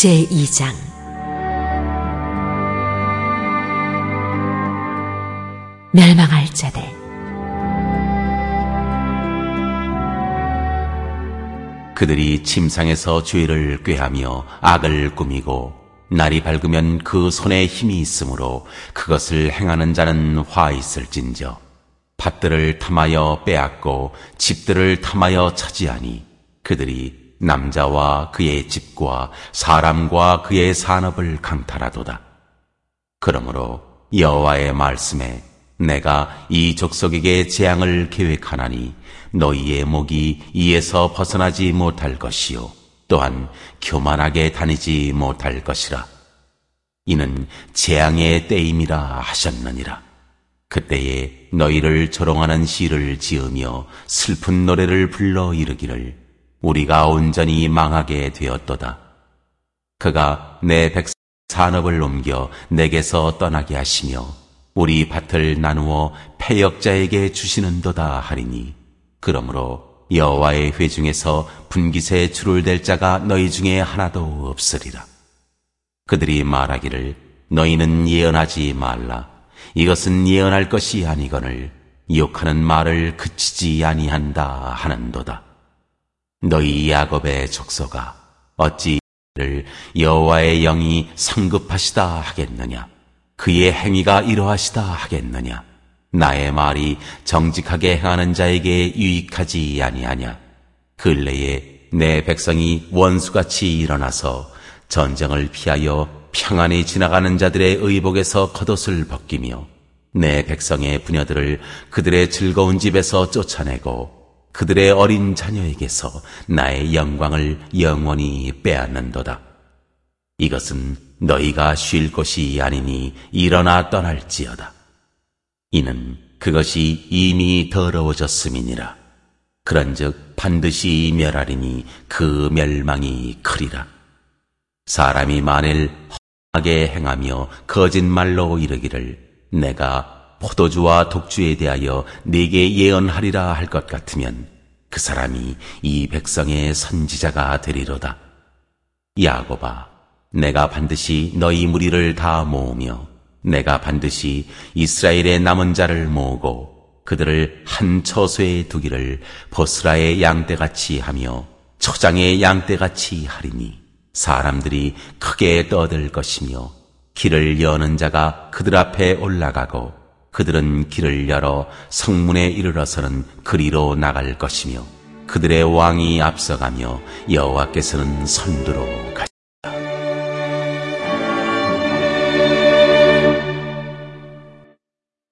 제2장 멸망할 자들. 그들이 침상에서 죄를 꾀하며 악을 꾸미고 날이 밝으면 그 손에 힘이 있으므로 그것을 행하는 자는 화 있을진저. 밭들을 탐하여 빼앗고 집들을 탐하여 차지하니 그들이 남자와 그의 집과 사람과 그의 산업을 강탈하도다. 그러므로 여호와의 말씀에 내가 이 족속에게 재앙을 계획하나니 너희의 목이 이에서 벗어나지 못할 것이요 또한 교만하게 다니지 못할 것이라. 이는 재앙의 때임이라 하셨느니라. 그때에 너희를 조롱하는 시를 지으며 슬픈 노래를 불러 이르기를 우리가 온전히 망하게 되었도다. 그가 내 백성 산업을 옮겨 내게서 떠나게 하시며 우리 밭을 나누어 패역자에게 주시는도다 하리니 그러므로 여호와의 회중에서 분깃에 줄을 댈 자가 너희 중에 하나도 없으리라. 그들이 말하기를 너희는 예언하지 말라. 이것은 예언할 것이 아니거늘 욕하는 말을 그치지 아니한다 하는도다. 너희 야곱의 족속아 어찌 이를 여호와의 영이 성급하시다 하겠느냐. 그의 행위가 이러하시다 하겠느냐. 나의 말이 정직하게 행하는 자에게 유익하지 아니하냐. 근래에 내 백성이 원수같이 일어나서 전쟁을 피하여 평안히 지나가는 자들의 의복에서 겉옷을 벗기며 내 백성의 부녀들을 그들의 즐거운 집에서 쫓아내고 그들의 어린 자녀에게서 나의 영광을 영원히 빼앗는도다. 이것은 너희가 쉴 곳이 아니니 일어나 떠날지어다. 이는 그것이 이미 더러워졌음이니라. 그런즉 반드시 멸하리니 그 멸망이 크리라. 사람이 만일 험하게 행하며 거짓말로 이르기를 내가 포도주와 독주에 대하여 네게 예언하리라 할 것 같으면 그 사람이 이 백성의 선지자가 되리로다. 야곱아, 내가 반드시 너희 무리를 다 모으며 내가 반드시 이스라엘의 남은 자를 모으고 그들을 한 처소에 두기를 보스라의 양떼같이 하며 초장의 양떼같이 하리니 사람들이 크게 떠들 것이며 길을 여는 자가 그들 앞에 올라가고 그들은 길을 열어 성문에 이르러서는 그리로 나갈 것이며 그들의 왕이 앞서가며 여호와께서는 선두로